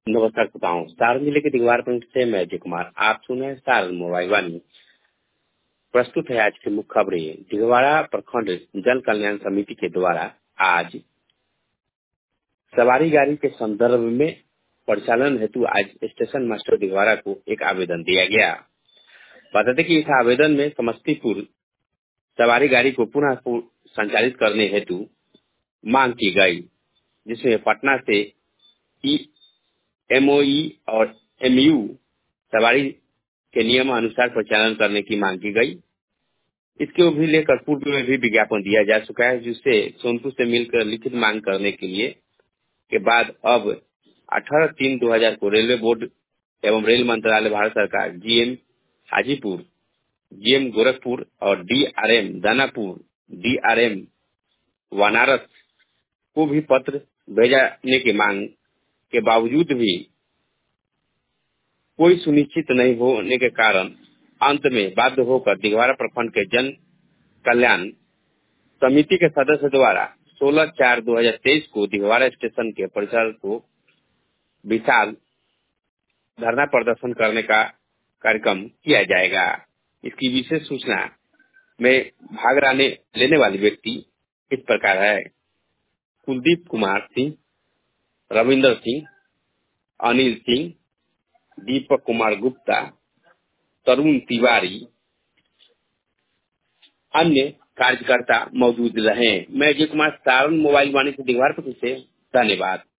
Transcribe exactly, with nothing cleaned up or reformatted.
नमस्कार श्रोताओं, सारण जिले के दिगवार प्रखंड से मैं अजय कुमार आप सुन रहे हैं सारण मोबाइल वाणी। प्रस्तुत है आज की मुख्य खबरें। दिगवाड़ा प्रखंड जन कल्याण समिति के द्वारा आज सवारी गाड़ी के संदर्भ में परिचालन हेतु आज स्टेशन मास्टर दिगवाड़ा को एक आवेदन दिया गया। बता दें कि इस आवेदन में समस्तीपुर सवारी गाड़ी को पुनः संचालित करने हेतु मांग की गई, जिसमें पटना से ई एमओई और एमयू सवारी के नियमानुसार परिचालन करने की मांग की गई। इसके भी लेकर पूर्व में भी विज्ञापन दिया जा चुका है, जिससे सोनपुर से मिलकर लिखित मांग करने के लिए के बाद अब अठारह तीन दो हजार को रेलवे बोर्ड एवं रेल मंत्रालय भारत सरकार जीएम हाजीपुर, जीएम गोरखपुर और डीआरएम दानापुर, डीआरएम वानारस को भी पत्र भेजने की मांग के बावजूद भी कोई सुनिश्चित नहीं होने के कारण अंत में बाध्य होकर दिगवाड़ा प्रखंड के जन कल्याण समिति के सदस्य द्वारा सोलह चार दो हजार तेईस को दिगवाड़ा स्टेशन के परिसर को विशाल धरना प्रदर्शन करने का कार्यक्रम किया जाएगा। इसकी विशेष सूचना में भाग लेने लेने वाले व्यक्ति इस प्रकार है: कुलदीप कुमार सिंह, रविंदर सिंह, अनिल सिंह, दीपक कुमार गुप्ता, तरुण तिवारी, अन्य कार्यकर्ता मौजूद रहे। मैं अजय कुमार, सारण मोबाइल वाणी से दिगवाड़ा से धन्यवाद।